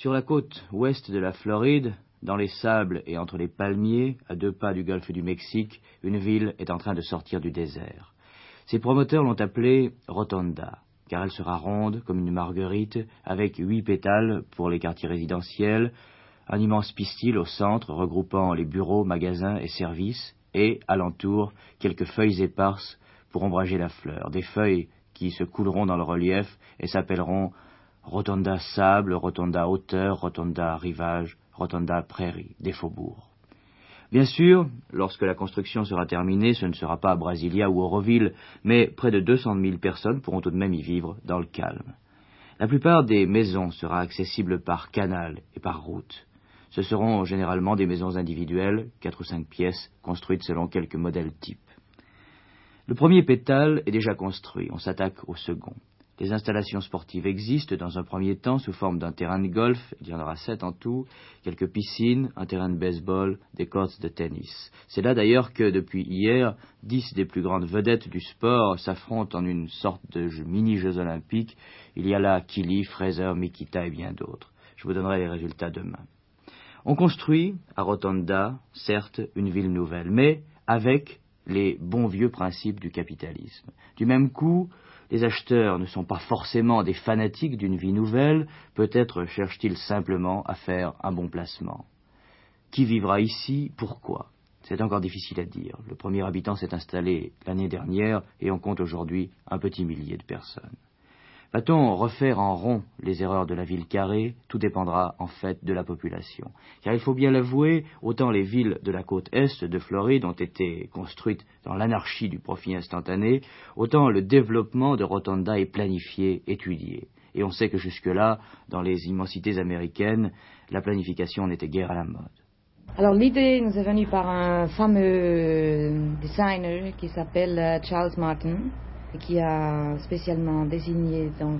Sur la côte ouest de la Floride, dans les sables et entre les palmiers, à 2 pas du golfe du Mexique, une ville est en train de sortir du désert. Ses promoteurs l'ont appelée Rotonda, car elle sera ronde comme une marguerite, avec 8 pétales pour les quartiers résidentiels, un immense pistil au centre regroupant les bureaux, magasins et services, et, alentour, quelques feuilles éparses pour ombrager la fleur, des feuilles qui se couleront dans le relief et s'appelleront Rotonda sable, Rotonda hauteur, Rotonda rivage, Rotonda prairie, des faubourgs. Bien sûr, lorsque la construction sera terminée, ce ne sera pas à Brasilia ou Auroville, mais près de 200 000 personnes pourront tout de même y vivre dans le calme. La plupart des maisons sera accessible par canal et par route. Ce seront généralement des maisons individuelles, 4 ou 5 pièces, construites selon quelques modèles types. Le premier pétale est déjà construit, on s'attaque au second. Les installations sportives existent dans un premier temps sous forme d'un terrain de golf, il y en aura 7 en tout, quelques piscines, un terrain de baseball, des courts de tennis. C'est là d'ailleurs que, depuis hier, 10 des plus grandes vedettes du sport s'affrontent en une sorte de mini-jeux olympiques. Il y a là Kili, Fraser, Mikita et bien d'autres. Je vous donnerai les résultats demain. On construit, à Rotonda, certes, une ville nouvelle, mais avec les bons vieux principes du capitalisme. Du même coup, les acheteurs ne sont pas forcément des fanatiques d'une vie nouvelle, peut-être cherchent-ils simplement à faire un bon placement. Qui vivra ici? Pourquoi? C'est encore difficile à dire. Le premier habitant s'est installé l'année dernière et on compte aujourd'hui un petit millier de personnes. Va-t-on refaire en rond les erreurs de la ville carrée? Tout dépendra en fait de la population. Car il faut bien l'avouer, autant les villes de la côte est de Floride ont été construites dans l'anarchie du profit instantané, autant le développement de Rotonda est planifié, étudié. Et on sait que jusque-là, dans les immensités américaines, la planification n'était guère à la mode. Alors l'idée nous est venue par un fameux designer qui s'appelle Charles Martin, qui a spécialement désigné donc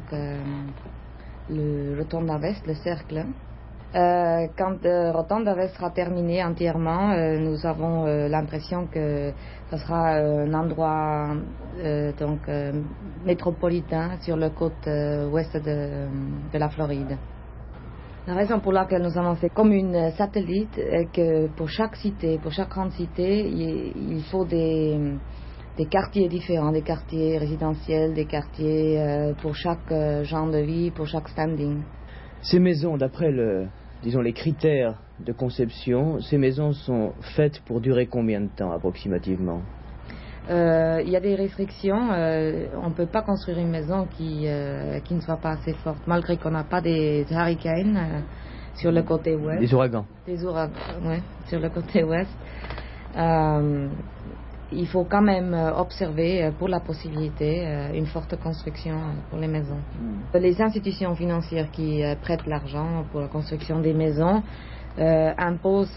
le Rotonda West, le cercle. Quand Rotonda West sera terminé entièrement, nous avons l'impression que ce sera un endroit métropolitain sur le côte ouest de la Floride. La raison pour laquelle nous avons fait comme une satellite est que pour chaque cité, pour chaque grande cité, il faut des quartiers différents, des quartiers résidentiels, des quartiers pour chaque genre de vie, pour chaque standing. Ces maisons, d'après les critères de conception, ces maisons sont faites pour durer combien de temps approximativement? Il y a des restrictions. On ne peut pas construire une maison qui ne soit pas assez forte, malgré qu'on n'a pas des hurricanes sur le côté ouest. Des ouragans. Des ouragans, oui, sur le côté ouest. Il faut quand même observer pour la possibilité une forte construction pour les maisons. Les institutions financières qui prêtent l'argent pour la construction des maisons imposent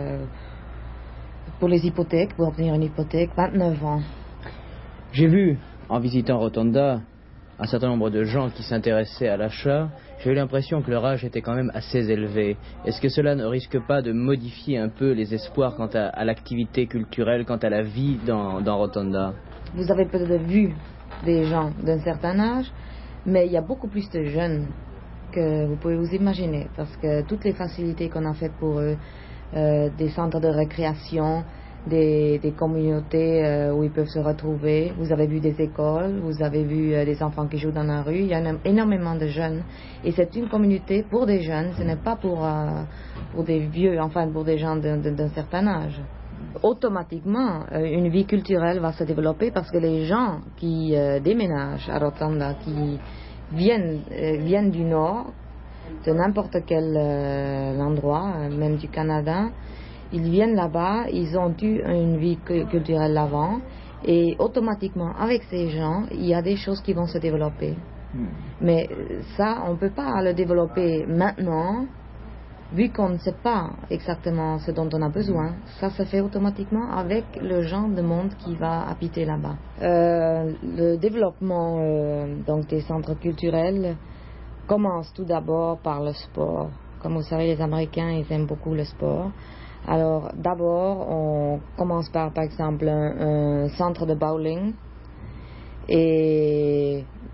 pour les hypothèques, pour obtenir une hypothèque, 29 ans. J'ai vu, en visitant Rotonda, un certain nombre de gens qui s'intéressaient à l'achat. J'ai eu l'impression que leur âge était quand même assez élevé. Est-ce que cela ne risque pas de modifier un peu les espoirs quant à l'activité culturelle, quant à la vie dans Rotonda? Vous avez peut-être vu des gens d'un certain âge, mais il y a beaucoup plus de jeunes que vous pouvez vous imaginer, parce que toutes les facilités qu'on a faites pour eux, des centres de récréation, des communautés où ils peuvent se retrouver. Vous avez vu des écoles, vous avez vu des enfants qui jouent dans la rue. Il y a énormément de jeunes. Et c'est une communauté pour des jeunes, ce n'est pas pour des vieux, enfin pour des gens d'un certain âge. Automatiquement, une vie culturelle va se développer parce que les gens qui déménagent à Rotonda, qui viennent du nord, de n'importe quel endroit, même du Canada, ils viennent là-bas, ils ont eu une vie culturelle avant, et automatiquement, avec ces gens, il y a des choses qui vont se développer. Mais ça, on ne peut pas le développer maintenant, vu qu'on ne sait pas exactement ce dont on a besoin. Ça se fait automatiquement avec le genre de monde qui va habiter là-bas. Le développement donc des centres culturels commence tout d'abord par le sport. Comme vous savez, les Américains, ils aiment beaucoup le sport. Alors, d'abord, on commence par exemple, un centre de bowling. Et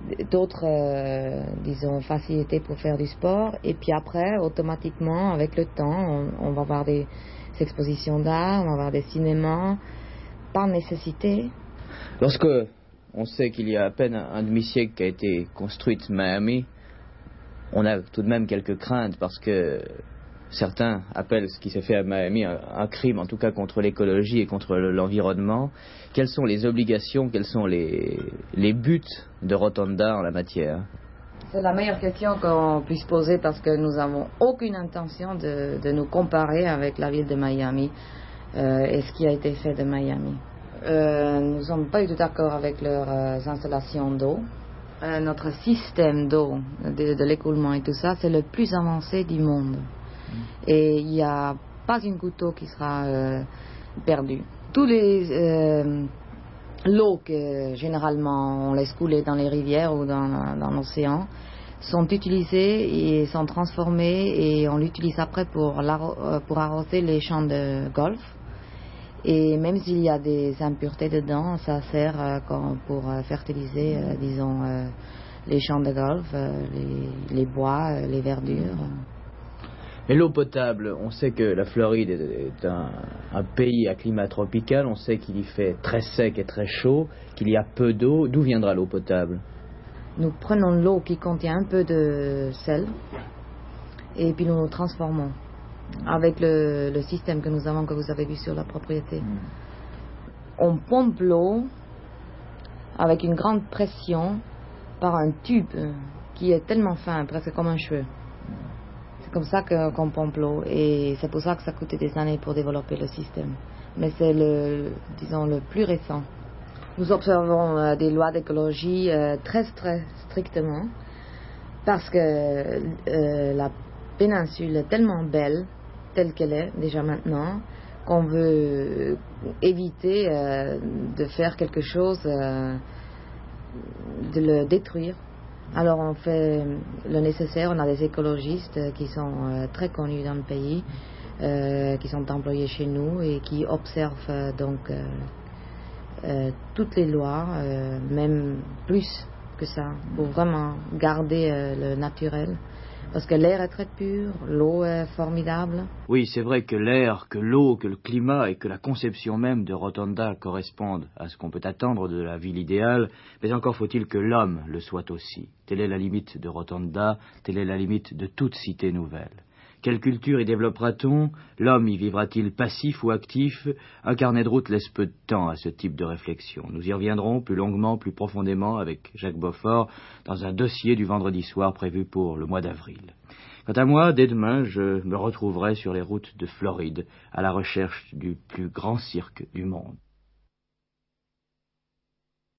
d'autres, disons, facilités pour faire du sport. Et puis après, automatiquement, avec le temps, on va voir des expositions d'art, on va voir des cinémas, par nécessité. Lorsque on sait qu'il y a à peine un demi-siècle qu'a été construite Miami, on a tout de même quelques craintes parce que certains appellent ce qui s'est fait à Miami un crime, en tout cas contre l'écologie et contre l'environnement. Quelles sont les obligations, quels sont les buts de Rotonda en la matière? C'est la meilleure question qu'on puisse poser parce que nous n'avons aucune intention de nous comparer avec la ville de Miami et ce qui a été fait de Miami. Nous ne sommes pas du tout d'accord avec leurs installations d'eau. Notre système d'eau, de l'écoulement et tout ça, c'est le plus avancé du monde. Et il n'y a pas une goutte d'eau qui sera perdue. Tous l'eau que généralement on laisse couler dans les rivières ou dans l'océan sont utilisées et sont transformées et on l'utilise après pour arroser les champs de golf. Et même s'il y a des impuretés dedans, ça sert pour fertiliser, disons, les champs de golf, les bois, les verdures. Mais l'eau potable, on sait que la Floride est un pays à climat tropical, on sait qu'il y fait très sec et très chaud, qu'il y a peu d'eau. D'où viendra l'eau potable? Nous prenons l'eau qui contient un peu de sel et puis nous transformons avec le système que nous avons, que vous avez vu sur la propriété. On pompe l'eau avec une grande pression par un tube qui est tellement fin, presque comme un cheveu. C'est comme ça qu'on pompe l'eau et c'est pour ça que ça coûtait des années pour développer le système. Mais c'est disons, le plus récent. Nous observons des lois d'écologie très strictement parce que la péninsule est tellement belle, telle qu'elle est déjà maintenant, qu'on veut éviter de faire quelque chose, de le détruire. Alors on fait le nécessaire, on a des écologistes qui sont très connus dans le pays, qui sont employés chez nous et qui observent donc toutes les lois, même plus que ça, pour vraiment garder le naturel. Parce que l'air est très pur, l'eau est formidable. Oui, c'est vrai que l'air, que l'eau, que le climat et que la conception même de Rotonda correspondent à ce qu'on peut attendre de la ville idéale, mais encore faut-il que l'homme le soit aussi. Telle est la limite de Rotonda, telle est la limite de toute cité nouvelle. Quelle culture y développera-t-on? L'homme y vivra-t-il passif ou actif? Un carnet de route laisse peu de temps à ce type de réflexion. Nous y reviendrons plus longuement, plus profondément avec Jacques Beaufort dans un dossier du vendredi soir prévu pour le mois d'avril. Quant à moi, dès demain, je me retrouverai sur les routes de Floride à la recherche du plus grand cirque du monde.